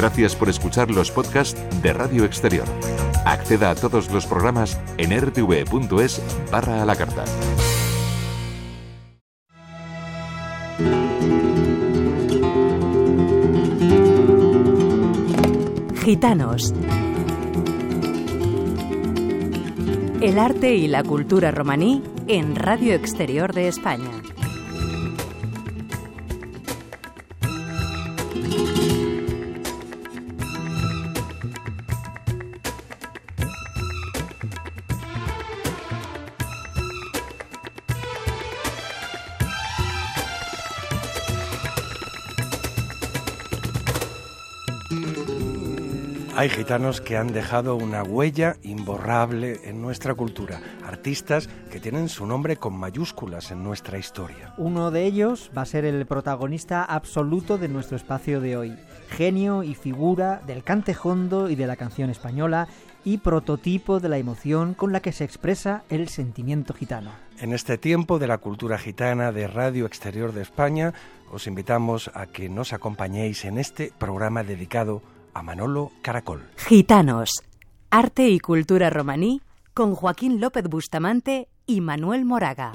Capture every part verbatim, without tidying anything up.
Gracias por escuchar los podcasts de Radio Exterior. Acceda a todos los programas en r t v punto es barra a la carta. Gitanos. El arte y la cultura romaní en Radio Exterior de España. Hay gitanos que han dejado una huella imborrable en nuestra cultura, artistas que tienen su nombre con mayúsculas en nuestra historia. Uno de ellos va a ser el protagonista absoluto de nuestro espacio de hoy, genio y figura del cante jondo y de la canción española y prototipo de la emoción con la que se expresa el sentimiento gitano. En este tiempo de la cultura gitana de Radio Exterior de España, os invitamos a que nos acompañéis en este programa dedicado a Manolo Caracol. Gitanos, arte y cultura romaní con Joaquín López Bustamante y Manuel Moraga.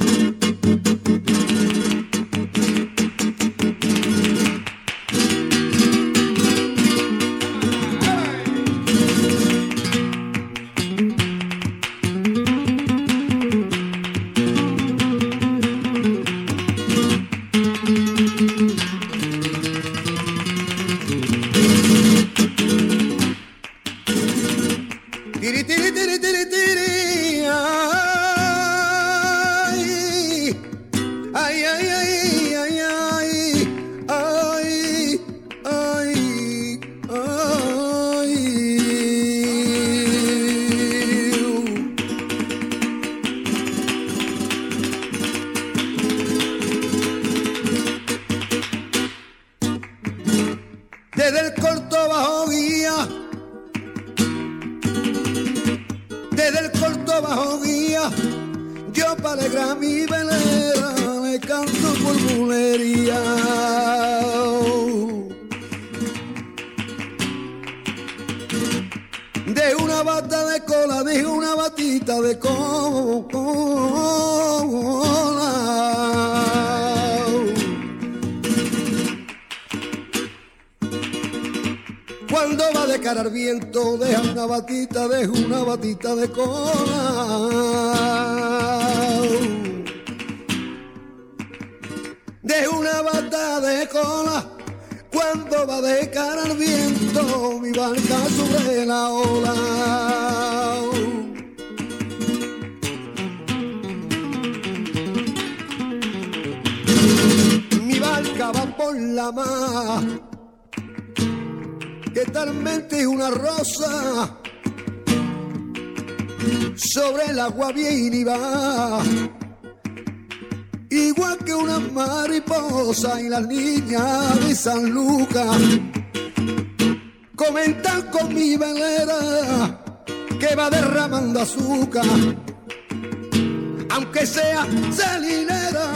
Desde el corto bajo guía, desde el corto bajo guía, yo para alegrar mi velera me canto por bulería. De una bata de cola, de una batita de cola. Cuando va de cara al viento, deja una batita, deja una batita de cola. Deja una bata de cola, cuando va de cara al viento, mi barca sobre la ola. Mi barca va por la mar, que talmente es una rosa, sobre el agua viene y va, igual que una mariposa, y las niñas de San Lucas comentan con mi velera que va derramando azúcar, aunque sea salinera.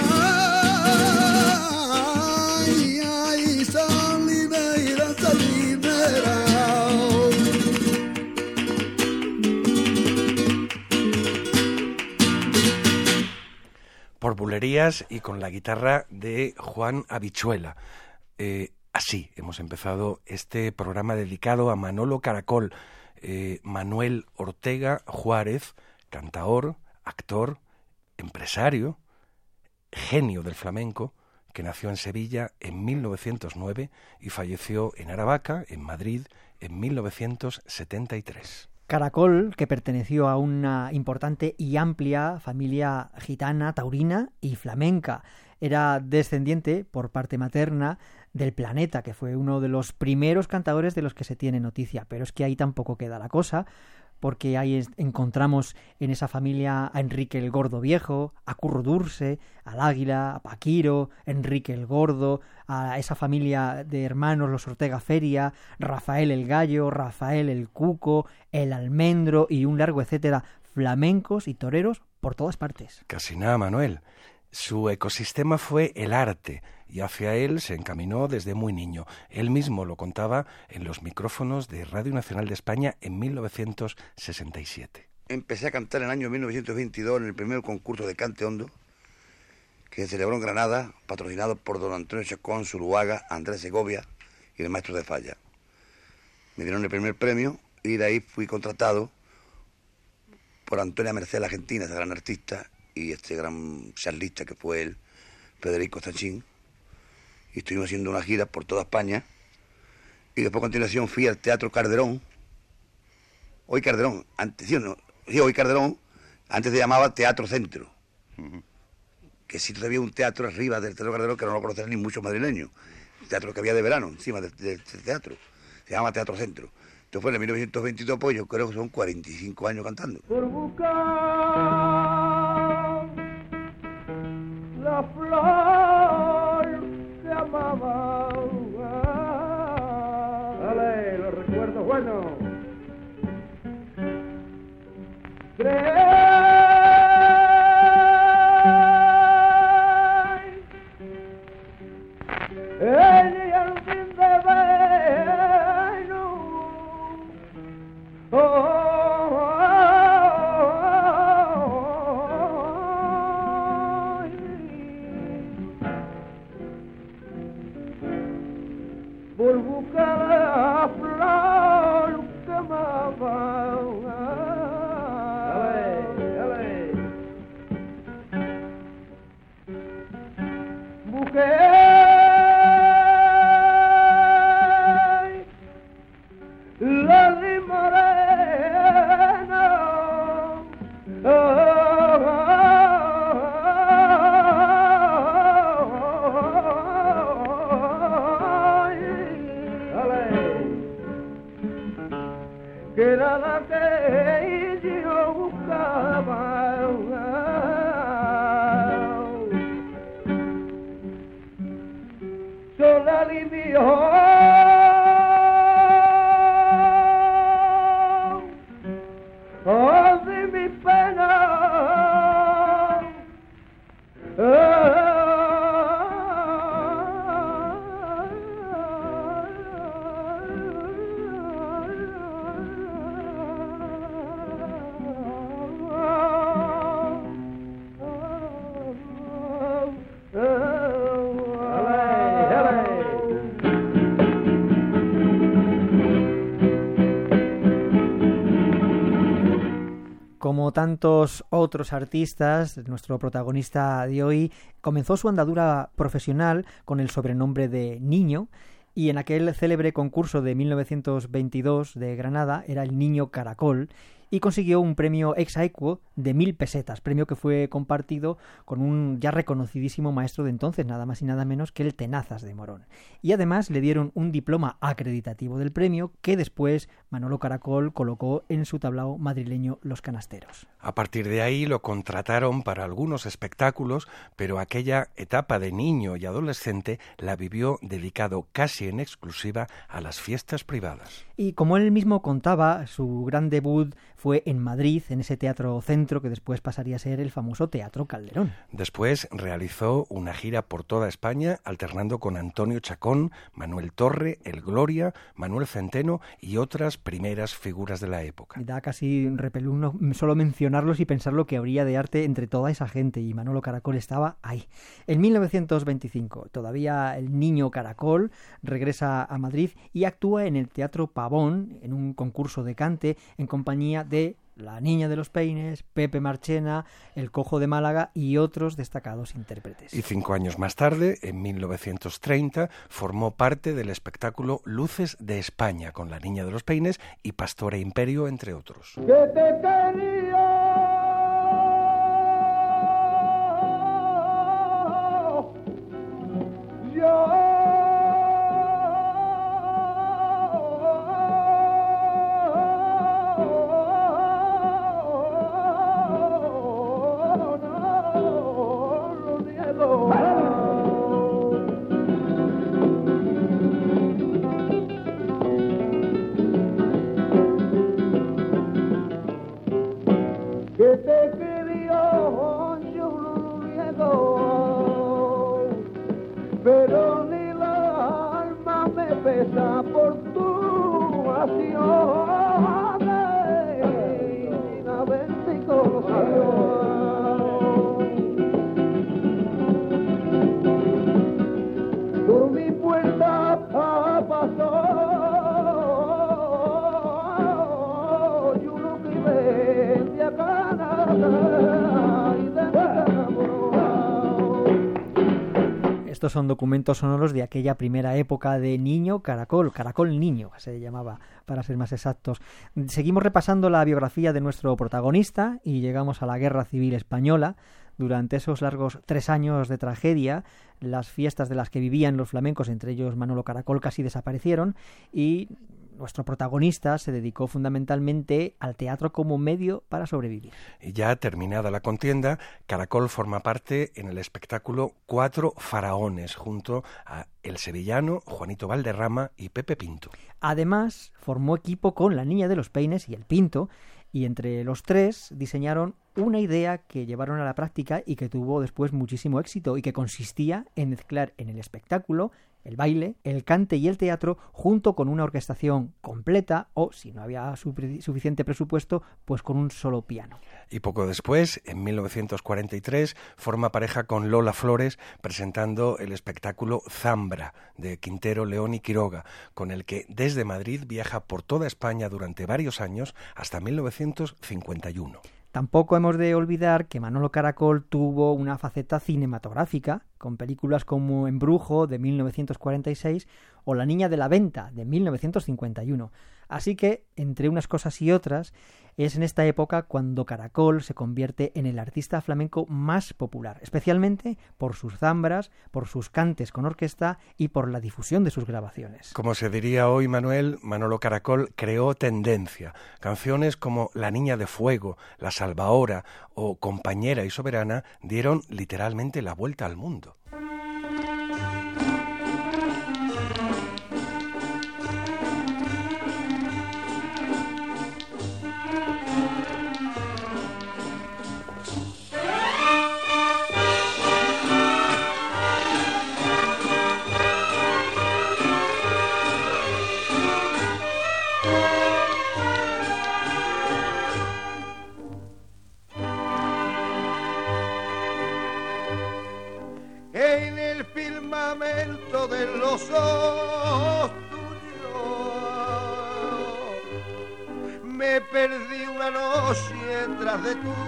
Ay, ay, salinera, salinera. Por bulerías y con la guitarra de Juan Habichuela. Eh, así hemos empezado este programa dedicado a Manolo Caracol, eh, Manuel Ortega Juárez, cantaor, actor, empresario, genio del flamenco, que nació en Sevilla en mil novecientos nueve y falleció en Aravaca, en Madrid, en mil novecientos setenta y tres. Caracol, que perteneció a una importante y amplia familia gitana, taurina y flamenca. Era descendiente, por parte materna, del Planeta, que fue uno de los primeros cantadores de los que se tiene noticia. Pero es que ahí tampoco queda la cosa, porque ahí encontramos en esa familia a Enrique el Gordo Viejo, a Curro Durse, al Águila, a Paquiro, Enrique el Gordo, a esa familia de hermanos, los Ortega Feria, Rafael el Gallo, Rafael el Cuco, el Almendro y un largo etcétera, flamencos y toreros por todas partes. Casi nada, Manuel. Su ecosistema fue el arte y hacia él se encaminó desde muy niño. Él mismo lo contaba en los micrófonos de Radio Nacional de España en mil novecientos sesenta y siete. Empecé a cantar en el año mil novecientos veintidós en el primer concurso de cante hondo que se celebró en Granada, patrocinado por don Antonio Chacón, Zuluaga, Andrés Segovia y el maestro de Falla. Me dieron el primer premio y de ahí fui contratado por Antonia Mercedes Argentina, esa gran artista, y este gran charlista que fue él, Federico Sanchín, y estuvimos haciendo una gira por toda España, y después a continuación fui al Teatro Calderón, hoy Calderón, antes, sí, no, sí, hoy Calderón, antes se llamaba Teatro Centro, uh-huh. que sí todavía un teatro arriba del Teatro Calderón que no lo conocen ni muchos madrileños, el teatro que había de verano encima del de, de teatro, se llama Teatro Centro. Entonces fue en mil novecientos veintidós, pues yo creo que son cuarenta y cinco años cantando. Por buscar la flor que amaba. Dale, los recuerdos buenos. Creer en el fin de verano. Oh, oh, oh, oh, por buscar la flor que amaba. Busqué la limarena, oh, oh, que era la que yo buscaba. Sola alivió oh, de mi pena. Como tantos otros artistas, nuestro protagonista de hoy comenzó su andadura profesional con el sobrenombre de Niño, y en aquel célebre concurso de mil novecientos veintidós de Granada era el Niño Caracol, y consiguió un premio ex aequo de mil pesetas, premio que fue compartido con un ya reconocidísimo maestro de entonces, nada más y nada menos que el Tenazas de Morón. Y además le dieron un diploma acreditativo del premio que después Manolo Caracol colocó en su tablao madrileño Los Canasteros. A partir de ahí lo contrataron para algunos espectáculos, pero aquella etapa de niño y adolescente la vivió dedicado casi en exclusiva a las fiestas privadas. Y como él mismo contaba, su gran debut fue en Madrid, en ese Teatro Centro que después pasaría a ser el famoso Teatro Calderón. Después realizó una gira por toda España, alternando con Antonio Chacón, Manuel Torre, El Gloria, Manuel Centeno y otras primeras figuras de la época. Da casi repelús solo mencionarlos y pensar lo que habría de arte entre toda esa gente, y Manolo Caracol estaba ahí. En mil novecientos veinticinco, todavía el Niño Caracol regresa a Madrid y actúa en el Teatro Pavón, en un concurso de cante, en compañía de La Niña de los Peines, Pepe Marchena, El Cojo de Málaga y otros destacados intérpretes. Y cinco años más tarde, en mil novecientos treinta, formó parte del espectáculo Luces de España, con La Niña de los Peines y Pastora Imperio, entre otros. Que te quería yo. cabeza por tu acción, a ver si conoció. Por mi puerta pasó y uno que vende a Canadá y de Estos son documentos sonoros de aquella primera época de Niño Caracol, Caracol Niño, se llamaba, para ser más exactos. Seguimos repasando la biografía de nuestro protagonista y llegamos a la Guerra Civil Española. Durante esos largos tres años de tragedia, las fiestas de las que vivían los flamencos, entre ellos Manolo Caracol, casi desaparecieron y nuestro protagonista se dedicó fundamentalmente al teatro como medio para sobrevivir. Y ya terminada la contienda, Caracol forma parte en el espectáculo Cuatro Faraones, junto a el sevillano Juanito Valderrama y Pepe Pinto. Además, formó equipo con La Niña de los Peines y el Pinto, y entre los tres diseñaron una idea que llevaron a la práctica y que tuvo después muchísimo éxito y que consistía en mezclar en el espectáculo el baile, el cante y el teatro junto con una orquestación completa o, si no había suficiente presupuesto, pues con un solo piano. Y poco después, en mil novecientos cuarenta y tres, forma pareja con Lola Flores presentando el espectáculo Zambra de Quintero, León y Quiroga, con el que desde Madrid viaja por toda España durante varios años hasta mil novecientos cincuenta y uno. Tampoco hemos de olvidar que Manolo Caracol tuvo una faceta cinematográfica, con películas como Embrujo, de mil novecientos cuarenta y seis, o La Niña de la Venta, de mil novecientos cincuenta y uno. Así que, entre unas cosas y otras, es en esta época cuando Caracol se convierte en el artista flamenco más popular, especialmente por sus zambras, por sus cantes con orquesta y por la difusión de sus grabaciones. Como se diría hoy, Manuel, Manolo Caracol creó tendencia. Canciones como La Niña de Fuego, La Salvahora o Compañera y Soberana dieron literalmente la vuelta al mundo. De los ojos tuyos me perdí una noche tras de tu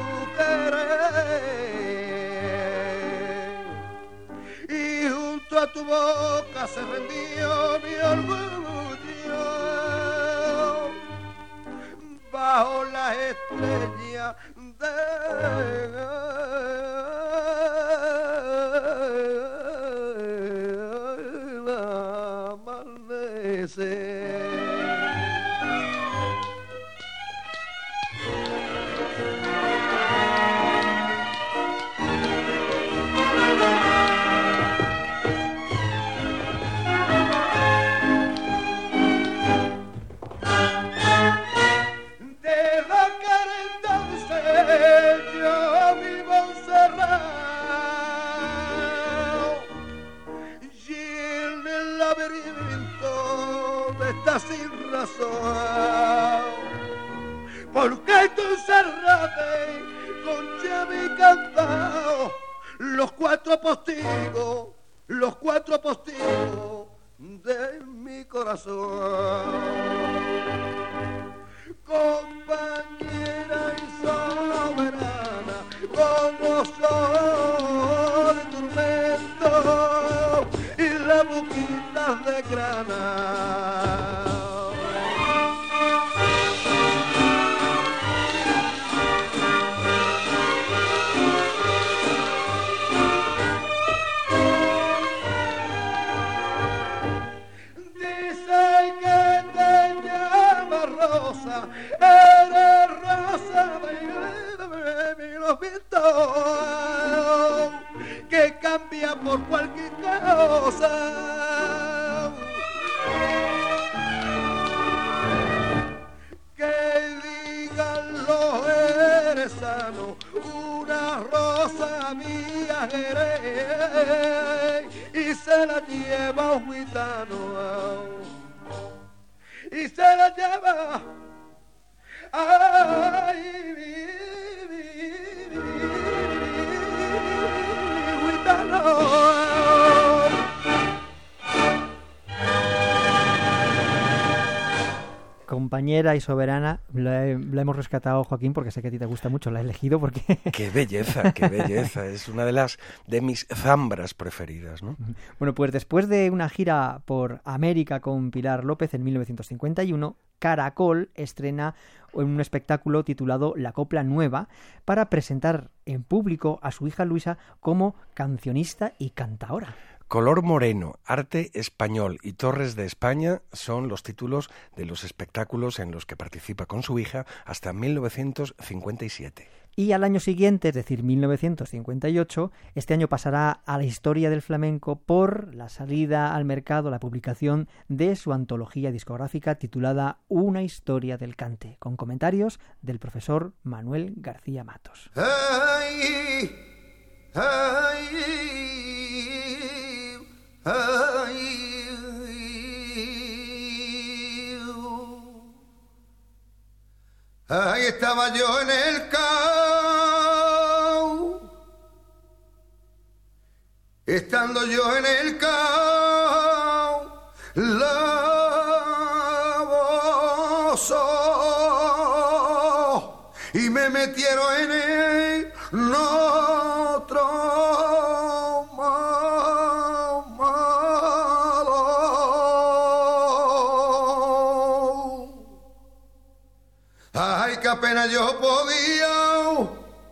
querer y junto a tu boca se rendió mi orgullo bajo la estrella de sin razón, porque tú cerraste con llave y candado los cuatro postigos, los cuatro postigos de mi corazón. Compañera y soberana, como sol de tormento y las boquitas de grana. Eres rosa de los vientos que cambia por cualquier cosa. Que digan los jerezanos, una rosa mía eres y se la lleva un gitano. se la lleva. Ay, mi, mi, mi, mi, gitano. Compañera y soberana, la, la hemos rescatado, Joaquín, porque sé que a ti te gusta mucho, la he elegido porque... ¡Qué belleza, qué belleza! Es una de las de mis zambras preferidas, ¿no? Bueno, pues después de una gira por América con Pilar López en mil novecientos cincuenta y uno, Caracol estrena un espectáculo titulado La Copla Nueva para presentar en público a su hija Luisa como cancionista y cantaora. Color Moreno, Arte Español y Torres de España son los títulos de los espectáculos en los que participa con su hija hasta mil novecientos cincuenta y siete. Y al año siguiente, es decir, mil novecientos cincuenta y ocho, este año pasará a la historia del flamenco por la salida al mercado, la publicación de su antología discográfica titulada Una historia del cante, con comentarios del profesor Manuel García Matos. Ay, ay, ay, ahí estaba yo en el cao, estando yo en el cao, lavoso, y me metieron en el otro malo. Ay, que apenas yo podía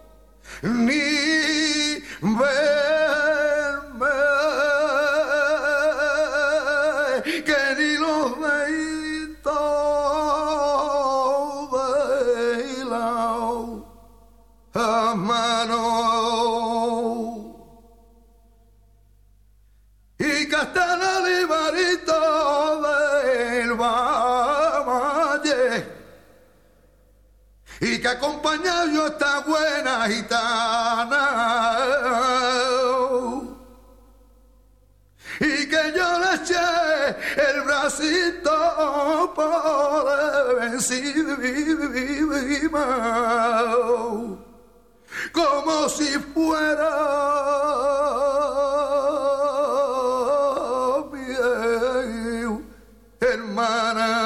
ni verme, que ni los deditos de la mano, y que hasta el alibarito del valle, y que acompañado yo esta buena gitana, y que yo le eché el bracito por encima, como si fuera mi hermana.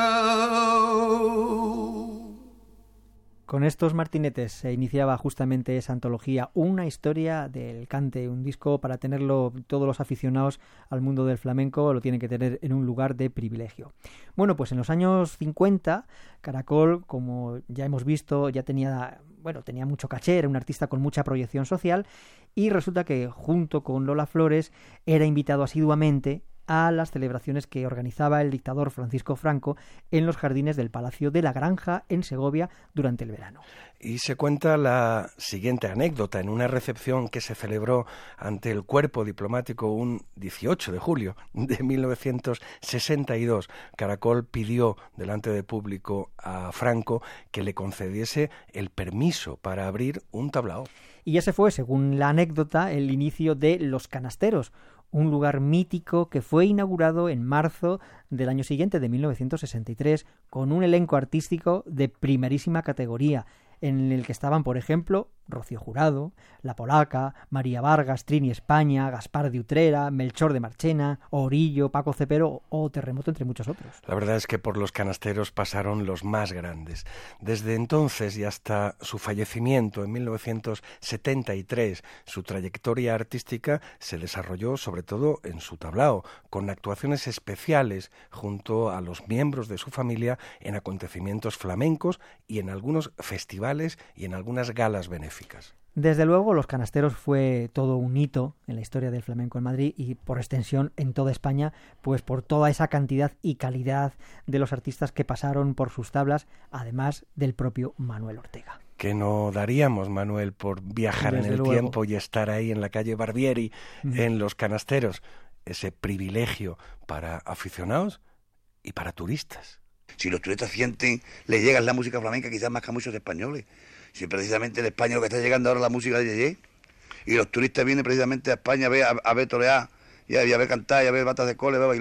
Con estos martinetes se iniciaba justamente esa antología, Una historia del cante, un disco para tenerlo todos los aficionados al mundo del flamenco, lo tienen que tener en un lugar de privilegio. Bueno, pues en los años cincuenta, Caracol, como ya hemos visto, ya tenía, bueno, tenía mucho caché, era un artista con mucha proyección social, y resulta que junto con Lola Flores era invitado asiduamente a las celebraciones que organizaba el dictador Francisco Franco en los jardines del Palacio de la Granja en Segovia durante el verano. Y se cuenta la siguiente anécdota. En una recepción que se celebró ante el cuerpo diplomático un dieciocho de julio de mil novecientos sesenta y dos, Caracol pidió delante de público a Franco que le concediese el permiso para abrir un tablao. Y ese fue, según la anécdota, el inicio de Los Canasteros, un lugar mítico que fue inaugurado en marzo del año siguiente, de mil novecientos sesenta y tres, con un elenco artístico de primerísima categoría, en el que estaban, por ejemplo, Rocío Jurado, La Polaca, María Vargas, Trini España, Gaspar de Utrera, Melchor de Marchena, Orillo, Paco Cepero o Terremoto, entre muchos otros. La verdad es que por Los Canasteros pasaron los más grandes. Desde entonces y hasta su fallecimiento en mil novecientos setenta y tres, su trayectoria artística se desarrolló sobre todo en su tablao, con actuaciones especiales junto a los miembros de su familia en acontecimientos flamencos y en algunos festivales y en algunas galas benéficas. Desde luego, Los Canasteros fue todo un hito en la historia del flamenco en Madrid y, por extensión, en toda España, pues por toda esa cantidad y calidad de los artistas que pasaron por sus tablas, además del propio Manuel Ortega. ¿Qué no daríamos, Manuel, por viajar Desde en el luego. tiempo y estar ahí en la calle Barbieri, mm. en Los Canasteros? Ese privilegio para aficionados y para turistas. Si los turistas sienten, les llega la música flamenca quizás más que a muchos españoles. Si precisamente en España lo que está llegando ahora es la música de Yeye, y los turistas vienen precisamente a España a ver, a, a ver torear, y a, y a ver cantar, y a ver batas de cole, a ver bailar.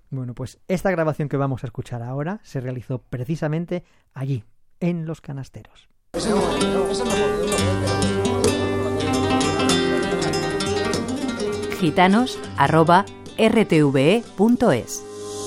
Bueno, pues esta grabación que vamos a escuchar ahora se realizó precisamente allí, en Los Canasteros. gitanos arroba r t v e punto es.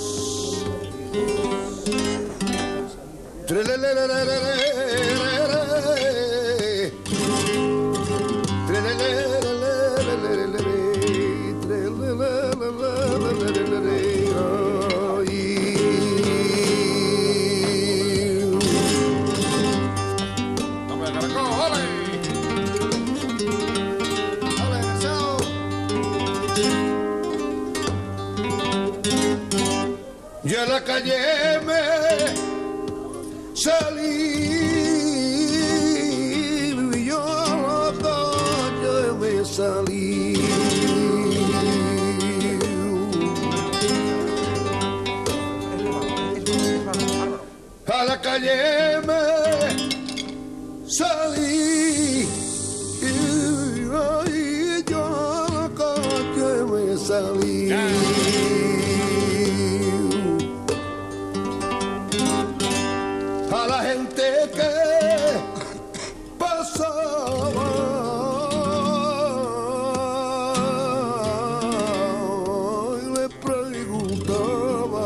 Yo a la calle me salí, yo a la calle me salí. A la calle me salí, y yo a la calle me salí. A la gente que pasaba, y le preguntaba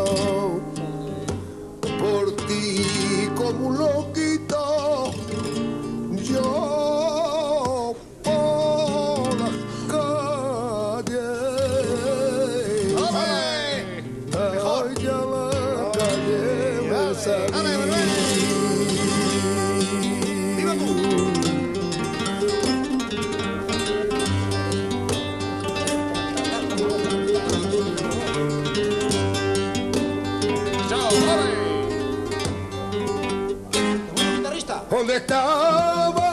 por ti como un loquito, yo por las calles, ay, ya la calle me salí. ¿Dónde estaba?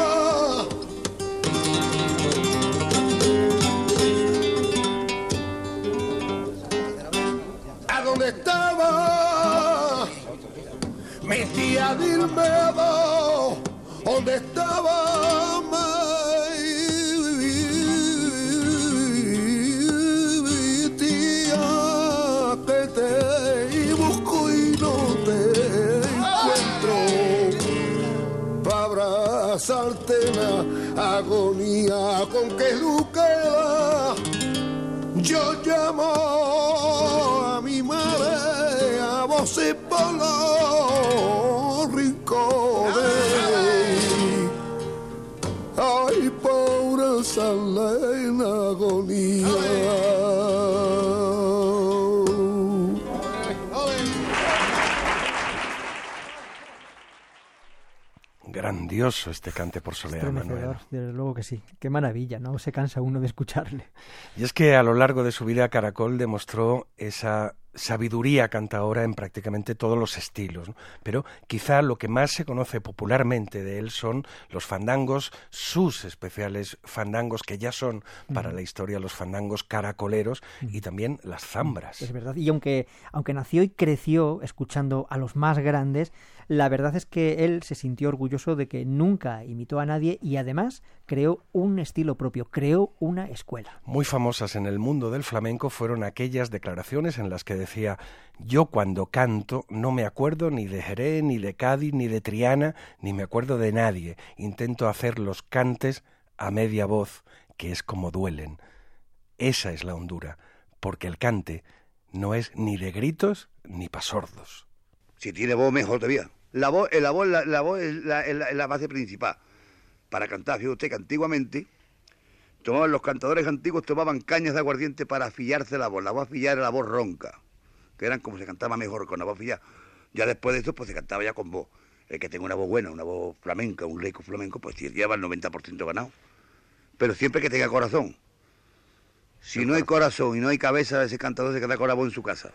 ¿A dónde estaba? Mi tía Dilmedo, ¿dónde estaba? Mi tía que te busco y no te encuentro. Pa' abrazarte la agonía con que tú quedas. Yo llamo a mi madre a voces por los rincones. Ay, pobre sale en agonía. Grandioso este cante por Soleá, Manuel. Desde luego que sí. Qué maravilla, ¿no? Se cansa uno de escucharle. Y es que a lo largo de su vida Caracol demostró esa sabiduría cantaora en prácticamente todos los estilos, ¿no? Pero quizá lo que más se conoce popularmente de él son los fandangos, sus especiales fandangos que ya son para mm. la historia los fandangos caracoleros mm. y también las zambras. Es verdad, y aunque, aunque nació y creció escuchando a los más grandes, la verdad es que él se sintió orgulloso de que nunca imitó a nadie y además creó un estilo propio, creó una escuela. Muy famosas en el mundo del flamenco fueron aquellas declaraciones en las que decía: yo cuando canto no me acuerdo ni de Jerez, ni de Cádiz, ni de Triana, ni me acuerdo de nadie. Intento hacer los cantes a media voz, que es como duelen. Esa es la hondura, porque el cante no es ni de gritos ni pa' sordos. Si tiene voz, mejor todavía. La voz, la voz, la, la voz es, la, es, la, es la base principal para cantar. Fíjate usted que antiguamente tomaban los cantadores antiguos tomaban cañas de aguardiente para afillarse la voz. La voz afillada era la voz ronca, que eran como se cantaba mejor con la voz afillada. Ya después de eso, pues se cantaba ya con voz. El que tenga una voz buena, una voz flamenca, un leico flamenco, pues lleva el noventa por ciento ganado. Pero siempre que tenga corazón. Si no hay corazón y no hay cabeza, ese cantador se queda con la voz en su casa.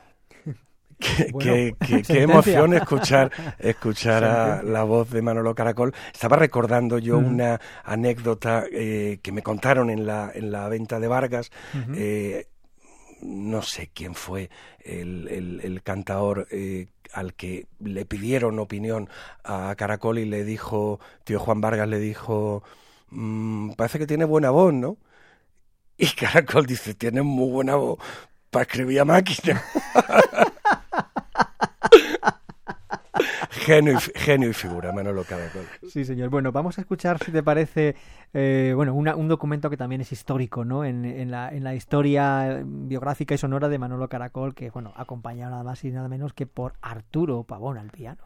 Qué, Bueno, qué, qué, qué emoción escuchar escuchar a la voz de Manolo Caracol. Estaba recordando yo uh-huh. una anécdota eh, que me contaron en la en la venta de Vargas. Uh-huh. eh, no sé quién fue el, el, el cantador eh, al que le pidieron opinión a Caracol y le dijo, tío Juan Vargas le dijo, mmm, parece que tiene buena voz, ¿no? Y Caracol dice, tiene muy buena voz, para escribir a máquina. Genio y, genio y figura, Manolo Caracol. Sí, señor. Bueno, vamos a escuchar, si te parece, eh, bueno, una, un documento que también es histórico, ¿no? En, en, la, en la historia biográfica y sonora de Manolo Caracol, que, bueno, acompañado nada más y nada menos que por Arturo Pavón al piano.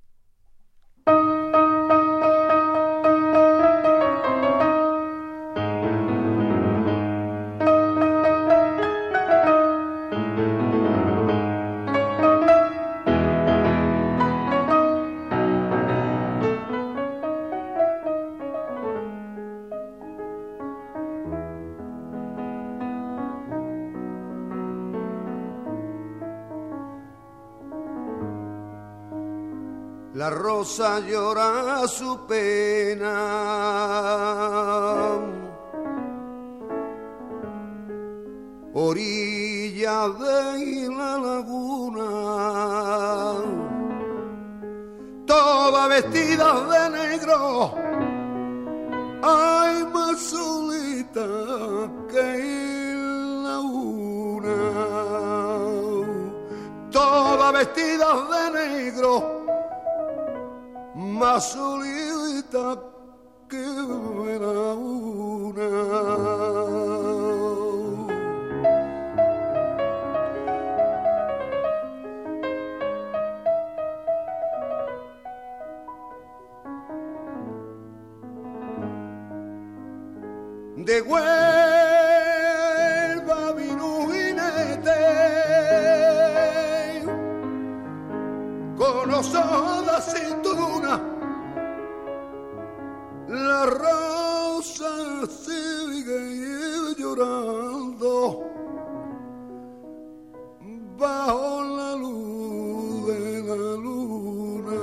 La rosa llora su pena, orilla de la laguna, toda vestida de negro, ay, más solita que la una, toda vestida de negro, más solita que la una. De Huelva vino un jinete con los ojos de cinturona, la rosa sigue llorando bajo la luz de la luna.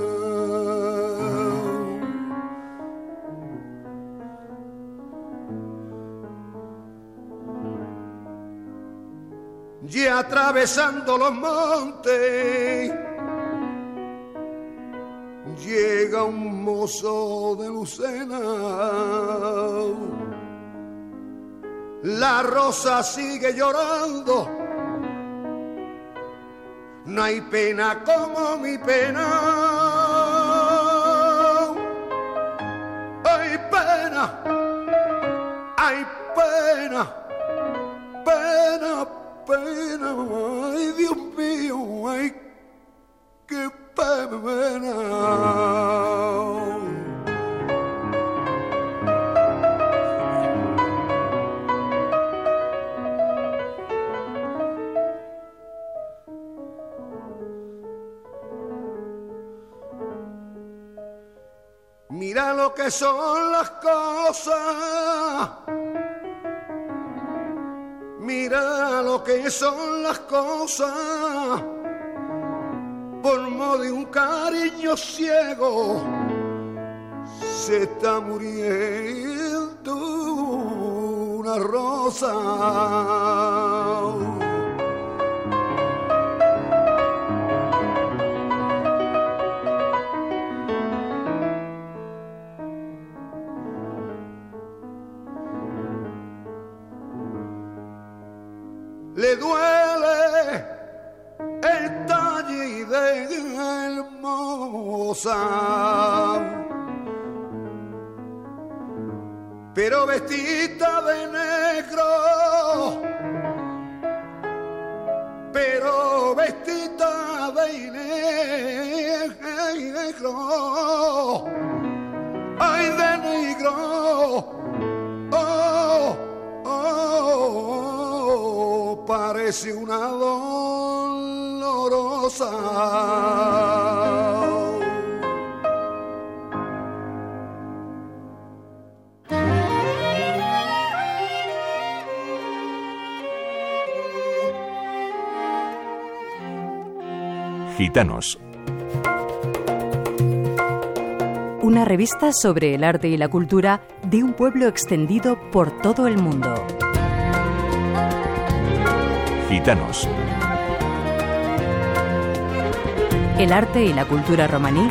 Y atravesando los montes llega un mozo de Lucena, la rosa sigue llorando, no hay pena como mi pena, hay pena, hay pena, pena, pena, ay Dios mío, ay qué pena. Mira lo que son las cosas, mira lo que son las cosas, por modo de un cariño ciego se está muriendo una rosa. Le duele el talle de hermosa, pero vestida de negro, pero vestida de negro, ay de negro, oh, oh, parece una dolorosa. Gitanos. Una revista sobre el arte y la cultura de un pueblo extendido por todo el mundo. Gitanos. El arte y la cultura romaní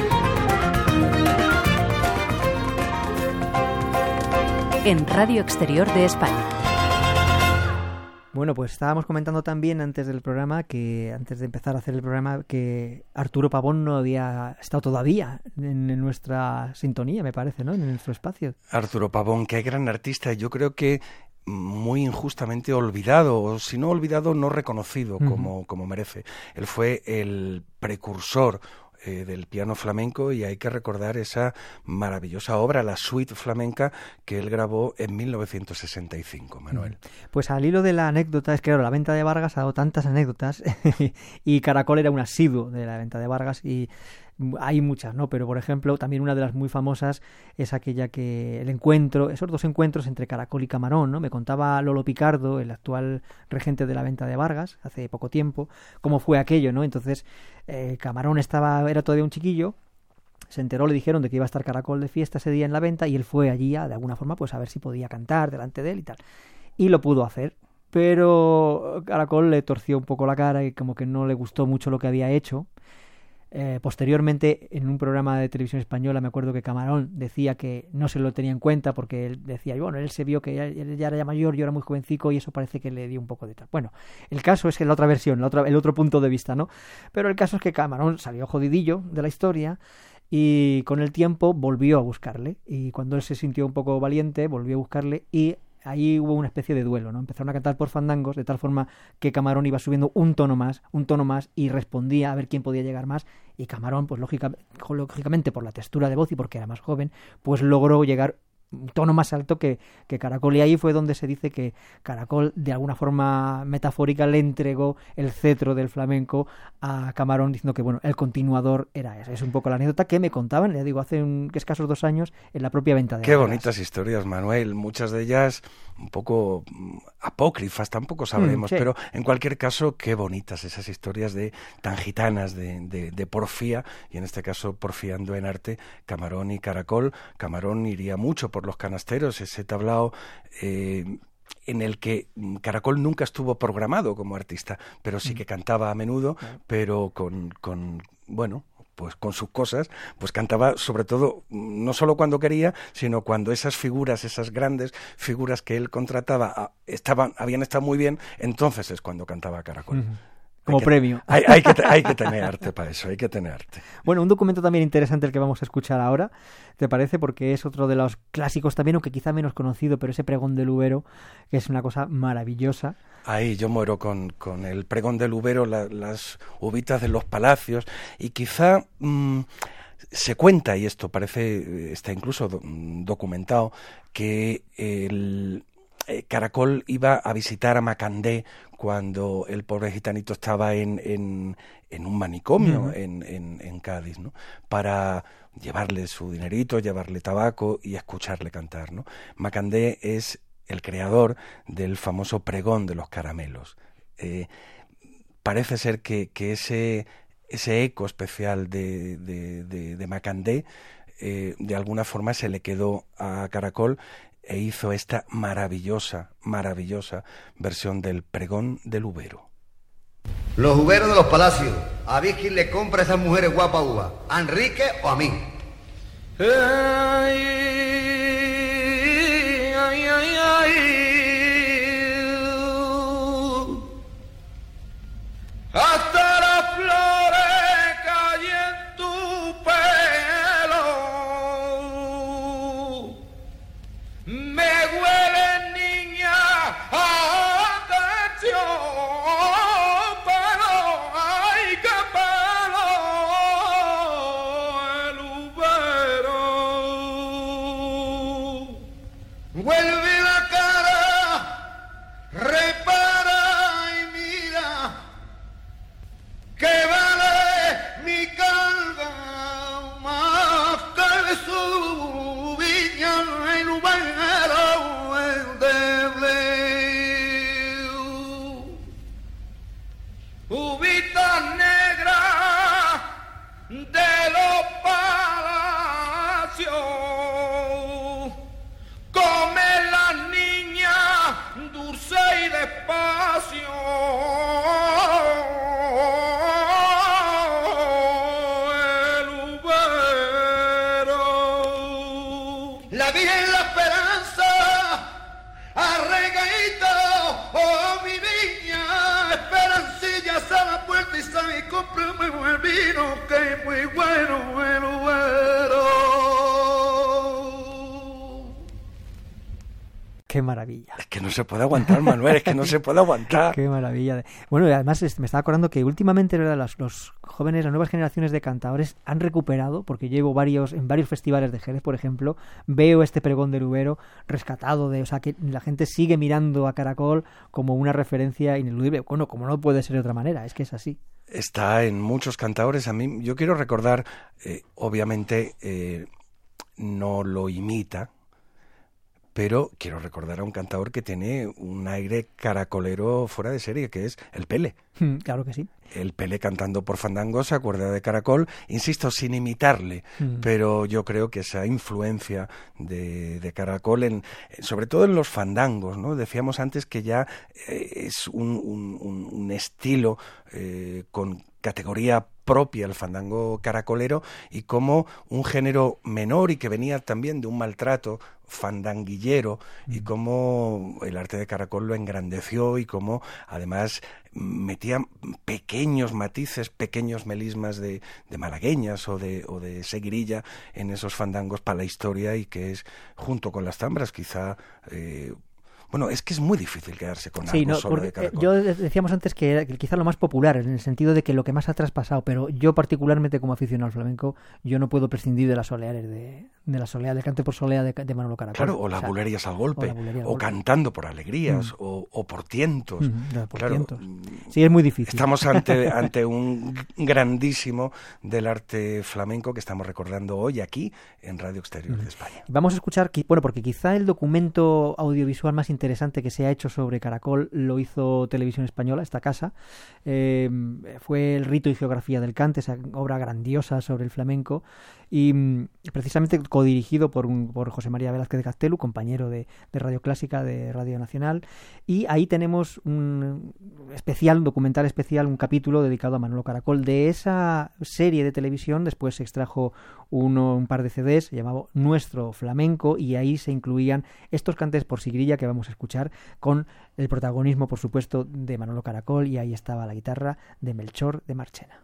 en Radio Exterior de España. Bueno, pues estábamos comentando también antes del programa, que antes de empezar a hacer el programa, que Arturo Pavón no había estado todavía en, en nuestra sintonía, me parece, ¿no? En nuestro espacio. Arturo Pavón, qué gran artista. Yo creo que muy injustamente olvidado, o si no olvidado, no reconocido como, uh-huh. como merece. Él fue el precursor eh, del piano flamenco, y hay que recordar esa maravillosa obra, la suite flamenca, que él grabó en mil novecientos sesenta y cinco, Manuel. Pues al hilo de la anécdota, es que claro, la venta de Vargas ha dado tantas anécdotas y Caracol era un asiduo de la venta de Vargas, y hay muchas, ¿no? Pero, por ejemplo, también una de las muy famosas es aquella que el encuentro, esos dos encuentros entre Caracol y Camarón, ¿no? Me contaba Lolo Picardo, el actual regente de la venta de Vargas, hace poco tiempo, cómo fue aquello, ¿no? Entonces, eh, Camarón estaba, era todavía un chiquillo, se enteró, le dijeron de que iba a estar Caracol de fiesta ese día en la venta, y él fue allí a, de alguna forma, pues a ver si podía cantar delante de él y tal. Y lo pudo hacer. Pero Caracol le torció un poco la cara y como que no le gustó mucho lo que había hecho. Eh, posteriormente, en un programa de televisión española, me acuerdo que Camarón decía que no se lo tenía en cuenta porque él decía, bueno, él se vio que ya, ya era ya mayor, yo era muy jovencico, y eso parece que le dio un poco de tal. Bueno, el caso es que la otra versión, la otra, el otro punto de vista, ¿no? Pero el caso es que Camarón salió jodidillo de la historia y con el tiempo volvió a buscarle, y cuando él se sintió un poco valiente, volvió a buscarle, y ahí hubo una especie de duelo, ¿no? Empezaron a cantar por fandangos, de tal forma que Camarón iba subiendo un tono más, un tono más, y respondía a ver quién podía llegar más, y Camarón, pues lógica, lógicamente por la textura de voz y porque era más joven, pues logró llegar un tono más alto que, que Caracol, y ahí fue donde se dice que Caracol, de alguna forma metafórica, le entregó el cetro del flamenco a Camarón, diciendo que, bueno, el continuador era ese. Es un poco la anécdota que me contaban, le digo, hace un, escasos dos años, en la propia venta de Qué Vargas. Bonitas historias, Manuel, muchas de ellas un poco apócrifas, tampoco sabremos, mm, sí. Pero en cualquier caso, qué bonitas esas historias de tan gitanas de, de, de porfía, y en este caso porfiando en arte, Camarón y Caracol. Camarón iría mucho por los canasteros, ese tablao eh, en el que Caracol nunca estuvo programado como artista, pero sí que cantaba a menudo, pero con, con bueno, pues con sus cosas, pues cantaba sobre todo, no solo cuando quería, sino cuando esas figuras, esas grandes figuras que él contrataba, estaban, habían estado muy bien, entonces es cuando cantaba Caracol. Uh-huh. Como hay que, premio. Hay, hay, que, hay que tener arte para eso, hay que tener arte. Bueno, un documento también interesante el que vamos a escuchar ahora, ¿te parece? Porque es otro de los clásicos también, aunque quizá menos conocido, pero ese pregón del Ubero, que es una cosa maravillosa. Ahí yo muero con, con el pregón del Ubero, la, las uvitas de los palacios, y quizá mmm, se cuenta, y esto parece, está incluso do, documentado, que el eh, Caracol iba a visitar a Macandé cuando el pobre gitanito estaba en, en, en un manicomio uh-huh. en, en, en Cádiz, ¿no? Para llevarle su dinerito, llevarle tabaco y escucharle cantar, ¿no? Macandé es el creador del famoso pregón de los caramelos. Eh, parece ser que, que ese, ese eco especial de, de, de, de Macandé eh, de alguna forma se le quedó a Caracol, e hizo esta maravillosa, maravillosa versión del pregón del Ubero. Los uberos de los palacios, a ver quién le compra a esas mujeres guapas uvas, a Enrique o a mí. Ay, ay, ay, ay. Hasta las flores caen en tu pelo. Me huele, niña, atención, pero ay, qué pelo el ubero. Vuelve la cara, repara y mira, vino que es muy bueno, bueno, bueno. Qué maravilla. Es que no se puede aguantar, Manuel, es que no se puede aguantar. Qué maravilla. Bueno, y además me estaba acordando que últimamente, ¿verdad?, los, los jóvenes, las nuevas generaciones de cantadores han recuperado, porque llevo varios en varios festivales de Jerez, por ejemplo, veo este pregón del Ubero rescatado, de, o sea, que la gente sigue mirando a Caracol como una referencia ineludible. Bueno, como no puede ser de otra manera, es que es así. Está en muchos cantadores. A mí, yo quiero recordar, eh, obviamente, eh, no lo imita, pero quiero recordar a un cantador que tiene un aire caracolero fuera de serie, que es el Pele. Claro que sí. El Pele cantando por Fandango se acuerda de Caracol, insisto, sin imitarle, mm. pero yo creo que esa influencia de, de Caracol, en, sobre todo en los fandangos, ¿no? Decíamos antes que ya eh, es un, un, un, un estilo eh, con categoría propia, el fandango caracolero, y como un género menor y que venía también de un maltrato fandanguillero, mm. y cómo el arte de Caracol lo engrandeció y cómo además metía pequeños matices, pequeños melismas de, de malagueñas o de, o de seguirilla en esos fandangos para la historia, y que es, junto con las zambras, quizá... Eh, Bueno, es que es muy difícil quedarse con sí, algo no, solo porque, de Caracol. Yo decíamos antes que era quizá lo más popular, en el sentido de que lo que más ha traspasado, pero yo particularmente como aficionado al flamenco, yo no puedo prescindir de las soleares, de, de la solea, del cante por solea de, de Manolo Caracol. Claro, o las o sea, bulerías al golpe, o, bulería al o golpe. Cantando por alegrías, mm. o, o por tientos. Mm, por claro, tientos. Sí, es muy difícil. Estamos ante, ante un grandísimo del arte flamenco que estamos recordando hoy aquí en Radio Exterior mm. de España. Vamos a escuchar, bueno, porque quizá el documento audiovisual más interesante que se ha hecho sobre Caracol lo hizo Televisión Española, esta casa. Eh, fue El rito y geografía del cante, esa obra grandiosa sobre el flamenco, y precisamente codirigido por, un, por José María Velázquez de Castelu, compañero de, de Radio Clásica, de Radio Nacional, y ahí tenemos un especial, un documental especial, un capítulo dedicado a Manolo Caracol. De esa serie de televisión después se extrajo uno, un par de C Ds llamado Nuestro Flamenco, y ahí se incluían estos cantes por sigrilla que vamos a escuchar, con el protagonismo, por supuesto, de Manolo Caracol, y ahí estaba la guitarra de Melchor de Marchena.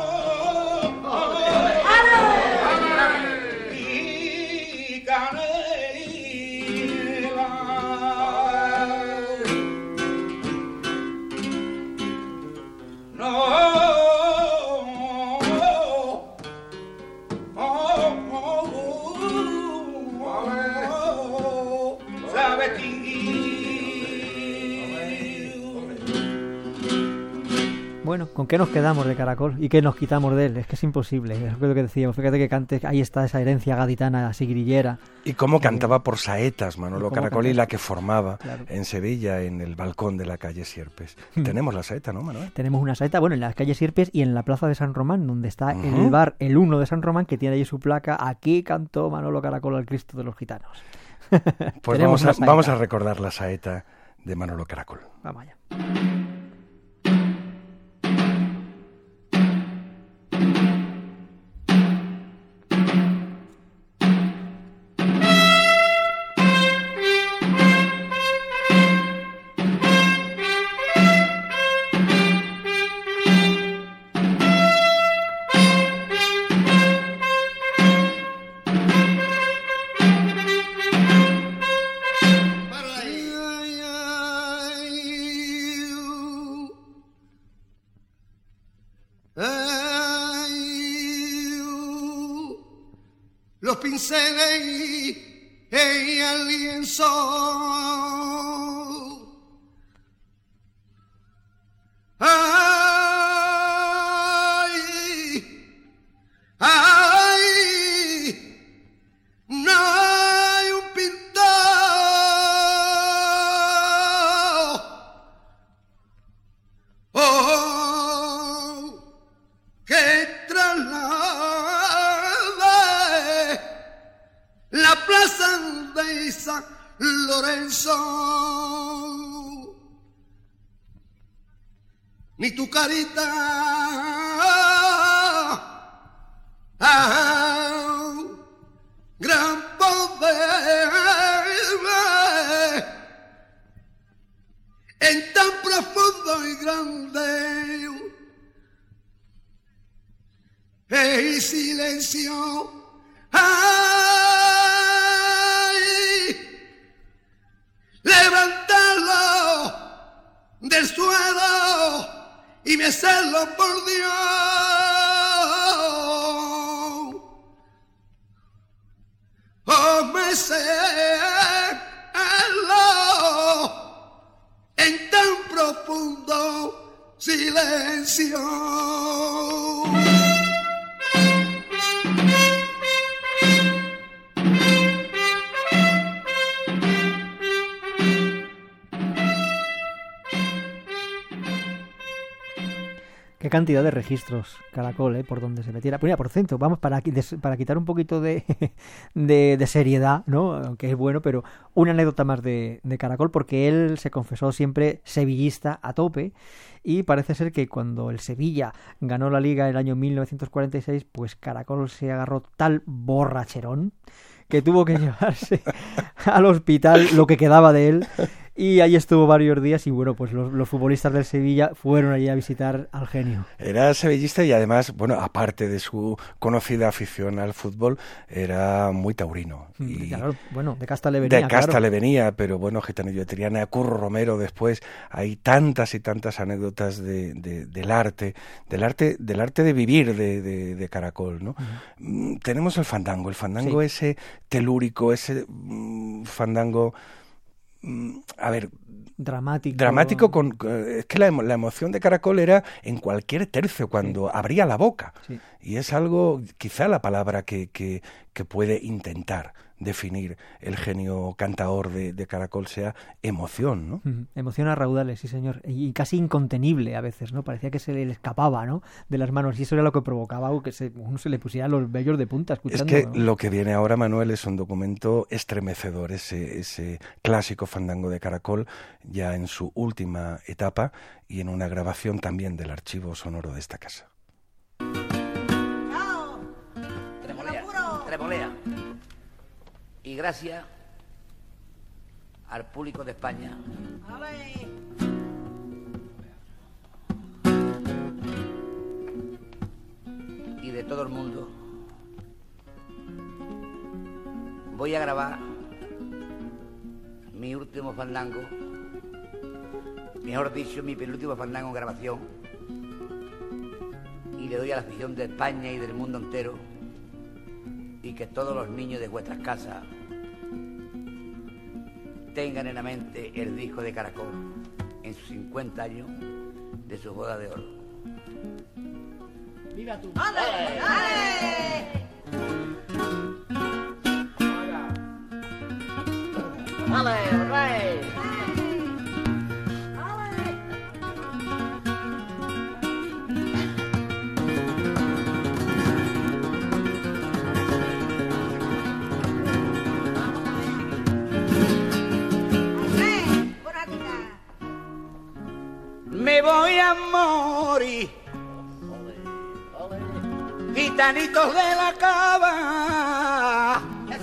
Gonna ¿Con qué nos quedamos de Caracol y qué nos quitamos de él? Es que es imposible, es lo que decíamos. Fíjate que cante, ahí está esa herencia gaditana sigrillera. Y cómo cantaba por saetas Manolo Caracol, cantaba. Y la que formaba Claro. en Sevilla, en el balcón de la calle Sierpes. Tenemos la saeta, ¿no, Manuel? Tenemos una saeta, bueno, en las calles Sierpes y en la plaza de San Román, donde está Ujú. el bar El Uno de San Román, que tiene ahí su placa. Aquí cantó Manolo Caracol al Cristo de los Gitanos. Pues Tenemos vamos a, una saeta. vamos a recordar la saeta de Manolo Caracol. Vamos allá. Ay, ay, ay, los pinceles y el lienzo. Ay, ay, no hay un pintor oh, que traslade la plaza de San Lorenzo, ni tu carita ah, gran poder en tan profundo y grande el silencio. Ay, levantarlo del suelo y me hacerlo por Dios. Oh, me en tan profundo silencio. Qué cantidad de registros, Caracol, ¿eh? Por donde se metiera. Pues mira, por cierto, vamos, para, para quitar un poquito de, de, de seriedad, ¿no? Aunque es bueno, pero una anécdota más de, de Caracol, porque él se confesó siempre sevillista a tope, y parece ser que cuando el Sevilla ganó la Liga en el año mil novecientos cuarenta y seis, pues Caracol se agarró tal borracherón que tuvo que llevarse al hospital lo que quedaba de él. Y ahí estuvo varios días y bueno, pues los, los futbolistas del Sevilla fueron allí a visitar al genio. Era sevillista y además, bueno, aparte de su conocida afición al fútbol, era muy taurino. Y claro, bueno, de casta le venía, De casta claro. le venía, pero bueno, Gitanillo Triana, Curro Romero después, hay tantas y tantas anécdotas de, de, del arte, del arte, del arte de vivir de, de, de Caracol, ¿no? Uh-huh. Tenemos el fandango, el fandango sí. ese telúrico, ese um, fandango... A ver, dramático. Dramático con es que la, la emoción de Caracol era en cualquier tercio cuando sí. abría la boca. Sí. Y es algo, quizá la palabra que, que, que puede intentar definir el genio cantaor de, de Caracol sea emoción, ¿no? Uh-huh. Emoción a raudales, sí señor, y casi incontenible a veces, ¿no? Parecía que se le escapaba, ¿no? De las manos, y eso era lo que provocaba que se, uno se le pusiera los vellos de punta escuchando. Es que ¿no? Lo que viene ahora, Manuel, es un documento estremecedor, ese, ese clásico fandango de Caracol, ya en su última etapa y en una grabación también del archivo sonoro de esta casa. ¡Chao! Tremolea, tremolea. Y gracias al público de España. ¡Ale! Y de todo el mundo. Voy a grabar mi último fandango, mejor dicho, mi penúltimo fandango en grabación. Y le doy a la afición de España y del mundo entero, y que todos los niños de vuestras casas tengan en la mente el disco de Caracol en sus cincuenta años de su boda de oro. Viva tú. ¡Ale! ¡Ale! ¡Ale, rey! Me voy a morir, gitanitos de la cava.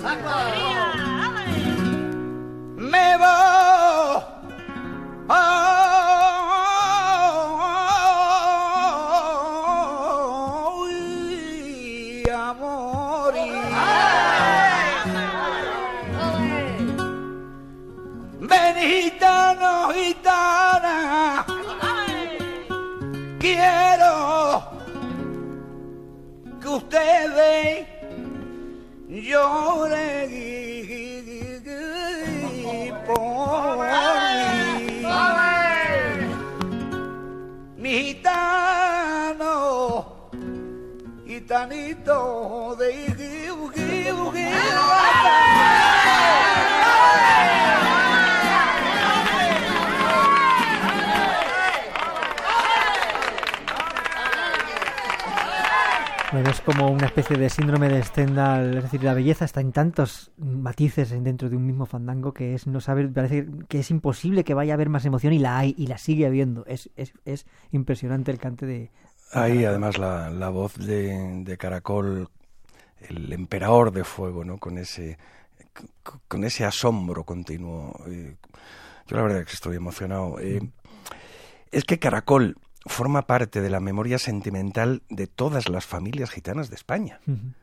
Me voy a morir. Ven, gitano, gitana, quiero que ustedes lloren por mí. Mi gitano, gitanito de Giu, Giu, Giu. Bueno, es como una especie de síndrome de Stendhal, es decir, la belleza está en tantos matices dentro de un mismo fandango que es no saber, parece que es imposible que vaya a haber más emoción y la hay y la sigue habiendo. Es, es, es impresionante el cante de... Ahí además la, la voz de, de Caracol, el emperador de fuego, ¿no? Con ese, con ese asombro continuo. Eh, yo la verdad es que estoy emocionado. Eh, es que Caracol forma parte de la memoria sentimental de todas las familias gitanas de España. Uh-huh.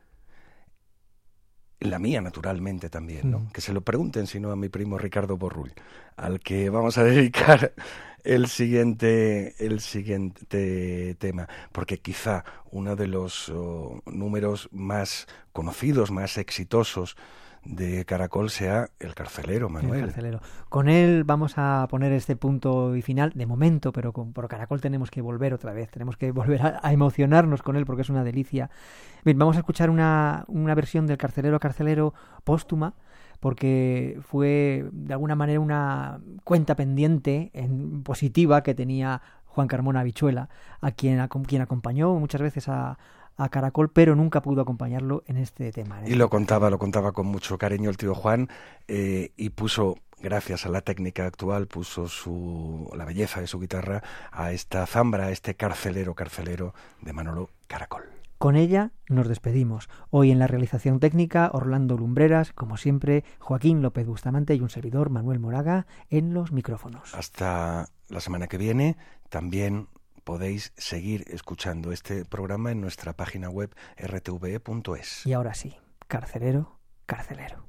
La mía, naturalmente, también, ¿no? Uh-huh. Que se lo pregunten, si no, a mi primo Ricardo Borrull, al que vamos a dedicar el siguiente, el siguiente tema, porque quizá uno de los oh, números más conocidos, más exitosos de Caracol sea El Carcelero, Manuel. El Carcelero. Con él vamos a poner este punto y final, de momento, pero con por Caracol tenemos que volver otra vez, tenemos que volver a, a emocionarnos con él porque es una delicia. Bien, vamos a escuchar una, una versión del Carcelero, Carcelero póstuma, porque fue de alguna manera una cuenta pendiente en positiva que tenía Juan Carmona Habichuela, a quien, a quien acompañó muchas veces a a Caracol, pero nunca pudo acompañarlo en este tema. En este y lo contaba, lo contaba con mucho cariño el tío Juan, eh, y puso, gracias a la técnica actual, puso su la belleza de su guitarra a esta zambra, a este carcelero, carcelero de Manolo Caracol. Con ella nos despedimos. Hoy en la realización técnica, Orlando Lumbreras, como siempre, Joaquín López Bustamante y un servidor, Manuel Moraga, en los micrófonos. Hasta la semana que viene, también podéis seguir escuchando este programa en nuestra página web erre te ve punto es. Y ahora sí, carcelero, carcelero.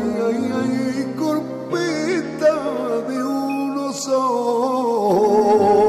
Oh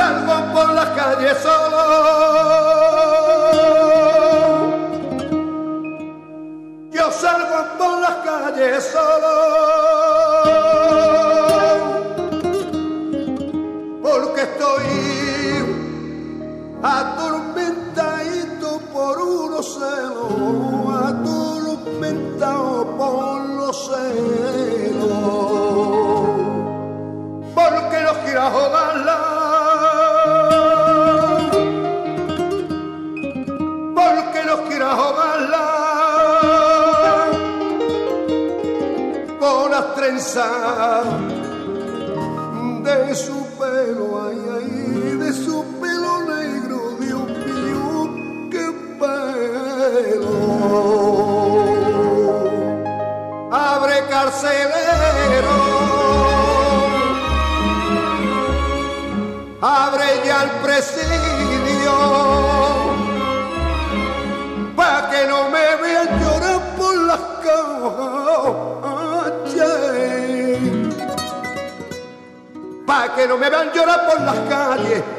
salgo por las calles solo, yo salgo por las calles solo, porque estoy atormentadito por unos celos, atormentado por los celos, porque no quiero joderla, porque no quiero joderla con las trenzas de su pelo, ay, ay, de su pelo negro, Dios mío, qué pelo. Abre carcelero, abre ya el presidio, pa' que no me vean llorar por las calles, pa' que no me vean llorar por las calles,